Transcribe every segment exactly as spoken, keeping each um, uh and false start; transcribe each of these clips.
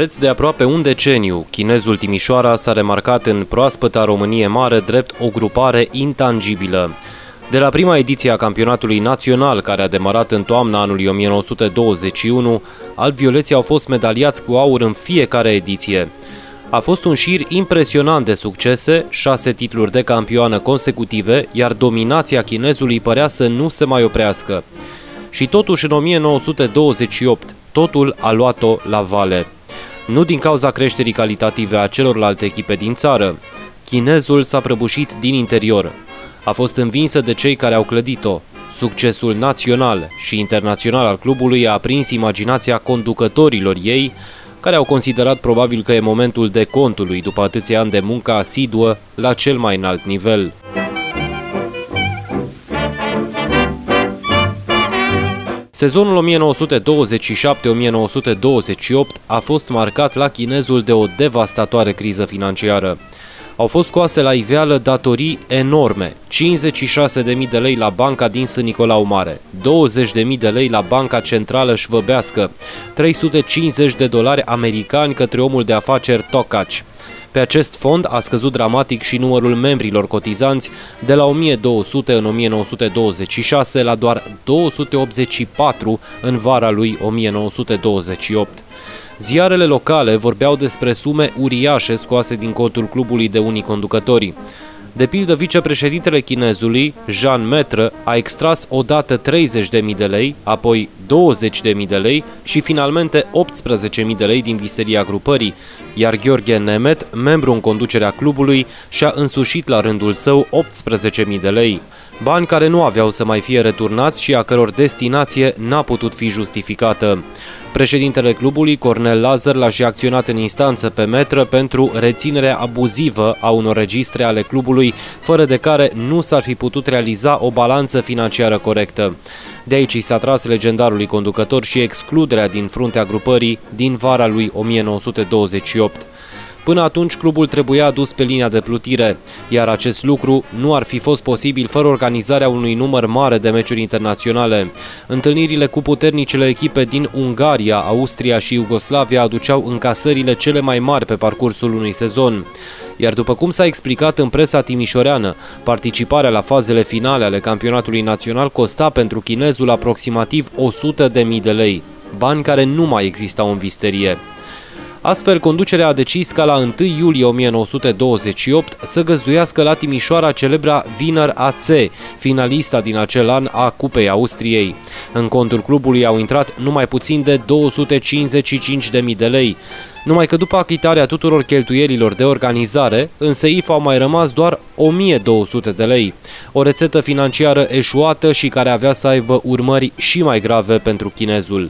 Preț de aproape un deceniu, Chinezul Timișoara s-a remarcat în proaspăta Românie Mare drept o grupare intangibilă. De la prima ediție a campionatului național, care a demarat în toamna anului o mie nouă sute douăzeci și unu, alb-violeții au fost medaliați cu aur în fiecare ediție. A fost un șir impresionant de succese, șase titluri de campioană consecutive, iar dominația chinezului părea să nu se mai oprească. Și totuși în o mie nouă sute douăzeci și opt, totul a luat-o la vale. Nu din cauza creșterii calitative a celorlalte echipe din țară. Chinezul s-a prăbușit din interior. A fost învinsă de cei care au clădit-o. Succesul național și internațional al clubului a aprins imaginația conducătorilor ei, care au considerat probabil că e momentul decontului după atâția ani de muncă asiduă la cel mai înalt nivel. Sezonul o mie nouă sute douăzeci și șapte - o mie nouă sute douăzeci și opt a fost marcat la Chinezul de o devastatoare criză financiară. Au fost scoase la iveală datorii enorme, cincizeci și șase de mii de lei la banca din Sân Nicolau Mare, douăzeci de mii de lei la banca centrală șvăbească, trei sute cincizeci de dolari americani către omul de afaceri Tokaci. Pe acest fond a scăzut dramatic și numărul membrilor cotizanți de la o mie două sute în o mie nouă sute douăzeci și șase la doar două sute optzeci și patru în vara lui o mie nouă sute douăzeci și opt. Ziarele locale vorbeau despre sume uriașe scoase din contul clubului de unii conducători. De pildă, vicepreședintele Chinezului, Jean Maître, a extras odată treizeci de mii de lei, apoi douăzeci de mii de lei și finalmente optsprezece mii de lei din visteria grupării, iar Gheorghe Nemet, membru în conducerea clubului, și-a însușit la rândul său optsprezece mii de lei. Bani care nu aveau să mai fie returnați și a căror destinație n-a putut fi justificată. Președintele clubului, Cornel Lazar, l-a și acționat în instanță pe Maître pentru reținerea abuzivă a unor registre ale clubului, fără de care nu s-ar fi putut realiza o balanță financiară corectă. De aici i s-a tras legendarului conducător și excluderea din fruntea grupării din vara lui o mie nouă sute douăzeci și opt. Până atunci, clubul trebuia adus pe linia de plutire, iar acest lucru nu ar fi fost posibil fără organizarea unui număr mare de meciuri internaționale. Întâlnirile cu puternicele echipe din Ungaria, Austria și Iugoslavia aduceau încasările cele mai mari pe parcursul unui sezon. Iar după cum s-a explicat în presa timișoreană, participarea la fazele finale ale campionatului național costa pentru Chinezul aproximativ o sută de mii de lei, bani care nu mai existau în visterie. Astfel, conducerea a decis ca la întâi iulie o mie nouă sute douăzeci și opt să găzduiască la Timișoara celebra Wiener A C, finalista din acel an a Cupei Austriei. În contul clubului au intrat numai puțin de două sute cincizeci și cinci de mii de lei. Numai că după achitarea tuturor cheltuielilor de organizare, în S E I F au mai rămas doar o mie două sute de lei. O rețetă financiară eșuată și care avea să aibă urmări și mai grave pentru Chinezul.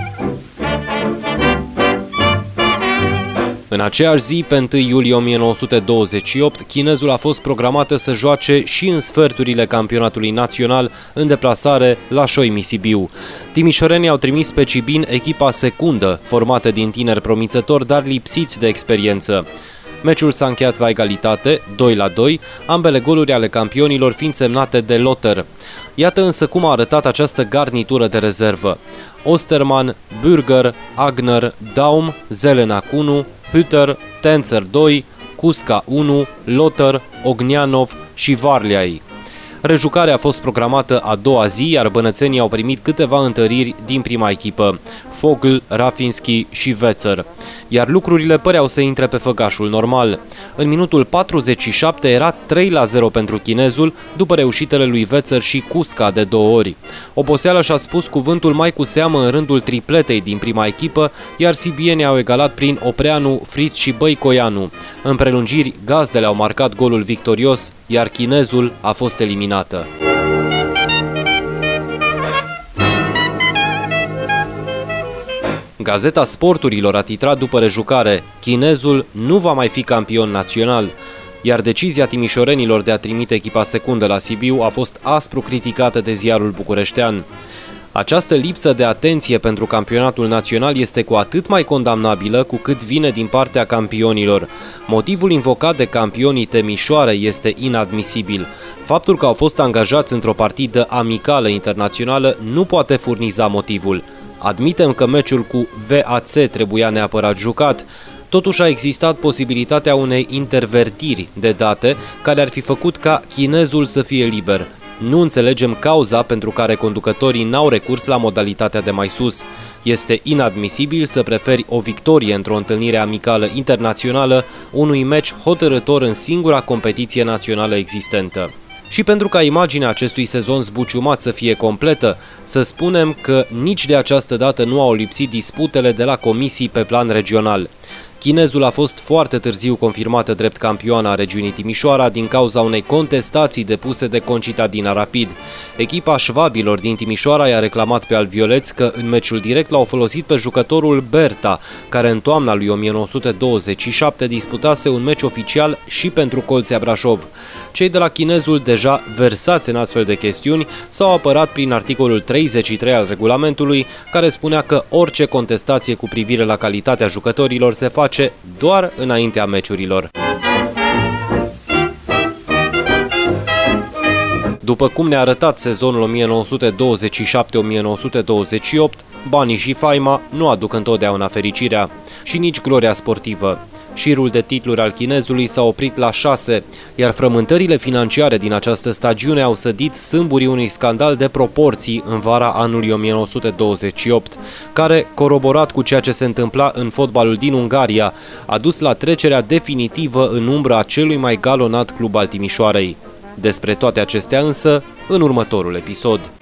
În aceeași zi, pe întâi iulie o mie nouă sute douăzeci și opt, Chinezul a fost programată să joace și în sferturile campionatului național în deplasare la Șoimi Sibiu. Timișorenii au trimis pe Cibin echipa secundă, formată din tineri promițători, dar lipsiți de experiență. Meciul s-a încheiat la egalitate, doi la doi, ambele goluri ale campionilor fiind semnate de Lothar. Iată însă cum a arătat această garnitură de rezervă. Osterman, Bürger, Agner, Daum, Zelenac unu, Hütter, Tenzer doi, Cusca unu, Lothar, Ognianov și Varliai. Rejucarea a fost programată a doua zi, iar bănățenii au primit câteva întăriri din prima echipă, Fogl, Rafinski și Wezer, iar lucrurile păreau să intre pe făgașul normal. În minutul patruzeci și șapte era trei la zero pentru Chinezul, după reușitele lui Wezer și Cusca de două ori. Oboseala și-a spus cuvântul mai cu seamă în rândul tripletei din prima echipă, iar sibienii au egalat prin Opreanu, Fritz și Băicoianu. În prelungiri, gazdele au marcat golul victorios, iar Chinezul a fost eliminată. Gazeta Sporturilor a titrat după rejucare: Chinezul nu va mai fi campion național, iar decizia timișorenilor de a trimite echipa secundă la Sibiu a fost aspru criticată de ziarul bucureștean. Această lipsă de atenție pentru campionatul național este cu atât mai condamnabilă cu cât vine din partea campionilor. Motivul invocat de campionii Temișoare este inadmisibil. Faptul că au fost angajați într-o partidă amicală internațională nu poate furniza motivul. Admitem că meciul cu V A C trebuia neapărat jucat, totuși a existat posibilitatea unei intervertiri de date care ar fi făcut ca chinezul să fie liber. Nu înțelegem cauza pentru care conducătorii n-au recurs la modalitatea de mai sus. Este inadmisibil să preferi o victorie într-o întâlnire amicală internațională unui meci hotărător în singura competiție națională existentă. Și pentru ca imaginea acestui sezon zbuciumat să fie completă, să spunem că nici de această dată nu au lipsit disputele de la comisii pe plan regional. Chinezul a fost foarte târziu confirmată drept campioana a regiunii Timișoara din cauza unei contestații depuse de Concitadina Rapid. Echipa șvabilor din Timișoara i-a reclamat pe alvioleți că în meciul direct l-au folosit pe jucătorul Berta, care în toamna lui o mie nouă sute douăzeci și șapte disputase un meci oficial și pentru Colțea Brașov. Cei de la chinezul, deja versați în astfel de chestiuni, s-au apărat prin articolul treizeci și trei al regulamentului, care spunea că orice contestație cu privire la calitatea jucătorilor se face doar înaintea meciurilor. După cum ne-a arătat sezonul o mie nouă sute douăzeci și șapte - o mie nouă sute douăzeci și opt, banii și faima nu aduc întotdeauna fericirea și nici gloria sportivă. Șirul de titluri al chinezului s-a oprit la șase, iar frământările financiare din această stagiune au sădit sâmburii unui scandal de proporții în vara anului o mie nouă sute douăzeci și opt, care, coroborat cu ceea ce se întâmpla în fotbalul din Ungaria, a dus la trecerea definitivă în umbra a celui mai galonat club al Timișoarei. Despre toate acestea însă, în următorul episod.